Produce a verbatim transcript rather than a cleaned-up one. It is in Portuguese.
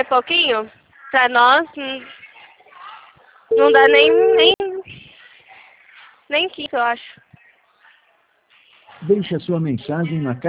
É pouquinho? Pra nós, hum, não dá nem, nem, nem quinze, eu acho. Deixe a sua mensagem na caixa